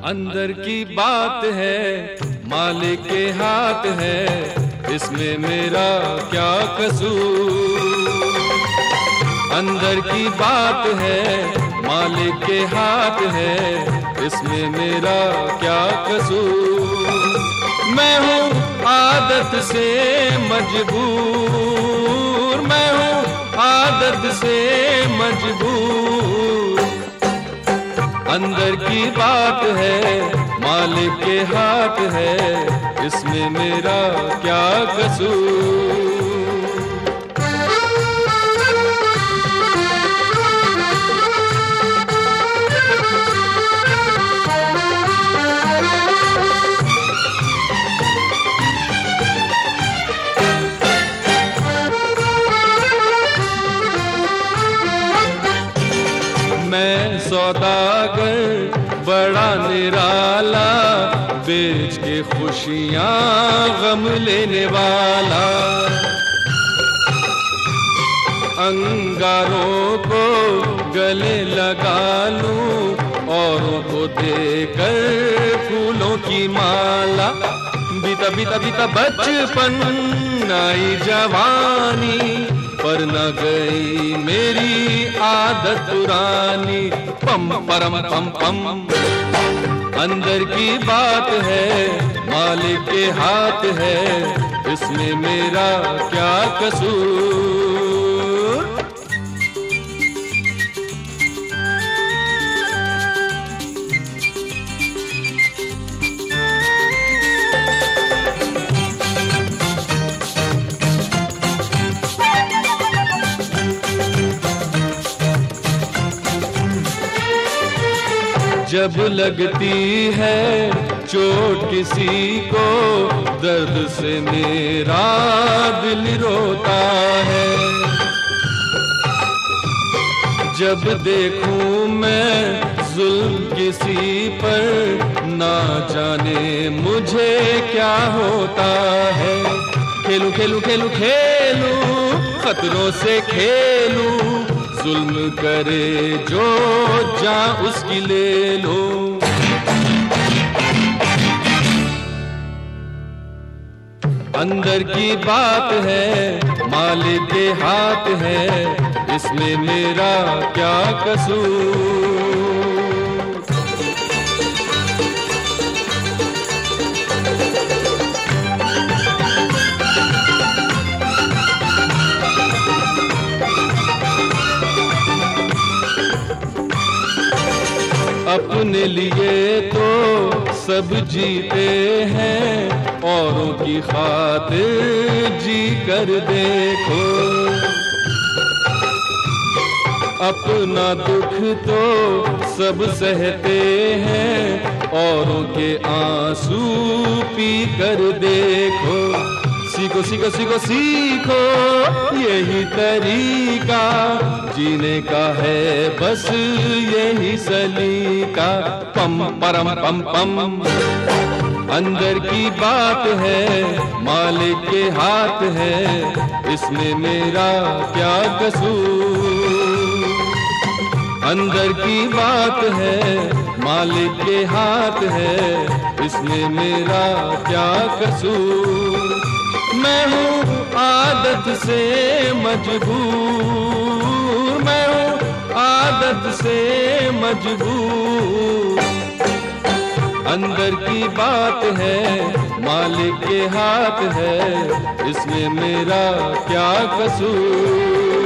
अंदर की बात है, मालिक के हाथ है, इसमें मेरा क्या कसूर। अंदर की बात है, मालिक के हाथ है, इसमें मेरा क्या कसूर। मैं हूँ आदत से मजबूर, मैं हूँ आदत से मजबूर। अंदर की बात है, मालिक के हाथ है, इसमें मेरा क्या कसूर। मैं सौदागर बड़ा निराला, बेच के खुशियाँ गम लेने वाला। अंगारों को गले लगा लूं, औरों को देकर फूलों की माला। बीता बीता बीता बचपन, आई जवानी, पर न गई मेरी आदत पुरानी। पम परम पम पम। अंदर की बात है, मालिक के हाथ है, इसमें मेरा क्या कसूर। जब लगती है चोट किसी को, दर्द से मेरा दिल रोता है। जब देखूं मैं जुल्म किसी पर, ना जाने मुझे क्या होता है। खेलूं खेलूं खेलूं खेलूं, खतरों से खेलूं, जुल्म करे जो जान उसकी ले लो। अंदर की बात है, मालिक के हाथ है, इसमें मेरा क्या कसूर। अपने लिए तो सब जीते हैं, औरों की खातिर जी कर देखो। अपना दुख तो सब सहते हैं, औरों के आंसू पी कर देखो। सीखो सीखो सीखो सीखो, यही तरीका जीने का है, बस यही सलीका। पम परम पम पम। अंदर की बात है, मालिक के हाथ है, इसमें मेरा क्या कसूर। अंदर की बात है, मालिक के हाथ है, इसमें मेरा क्या कसूर। मैं हूँ आदत से मजबूर, मैं हूँ आदत से मजबूर। अंदर की बात है, मालिक के हाथ है, इसमें मेरा क्या कसूर।